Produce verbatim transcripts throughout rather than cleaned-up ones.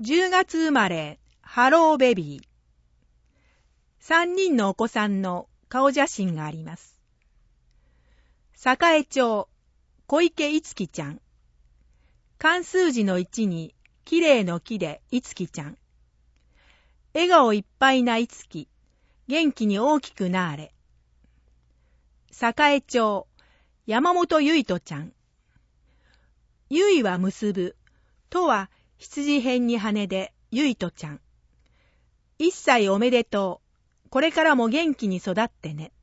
じゅうがつ生まれ、ハローベビー。さんにんのお子さんの顔写真があります。栄町、小池いつきちゃん。漢数字のいちに、きれいの木でいつきちゃん。笑顔いっぱいないつき、元気に大きくなあれ。栄町、山本ゆいとちゃん。ゆいは結ぶ、とは羊辺に羽でゆいとちゃん。一歳おめでとう。これからも元気に育ってね。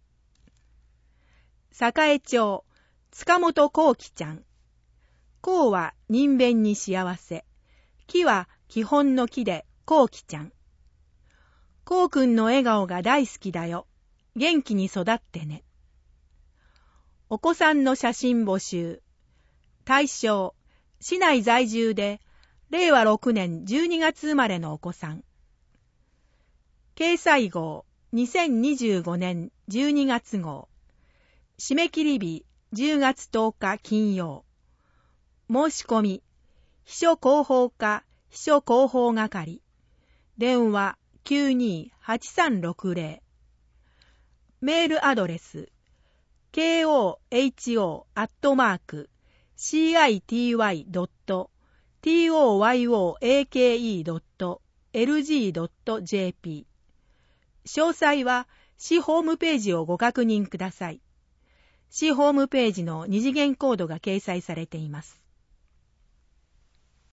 栄町、塚本こうきちゃん。こうは人弁に幸せ。木は基本の木でこうきちゃん。こうくんの笑顔が大好きだよ。元気に育ってね。お子さんの写真募集。対象、市内在住で、れいわろくねんじゅうにがつ生まれのお子さん。掲載号、にせんにじゅうごねんじゅうにがつ号。締め切り日、じゅうがつとおか金曜。申し込み、秘書広報課、秘書広報係。電話、きゅうにーはちさんろくぜろ。メールアドレス、ケーオーエイチオー アットマーク、シーアイティーワイ ドット、トヨーケードット、エルジードットジェーピー。詳細は市ホームページをご確認ください。市ホームページの二次元コードが掲載されています。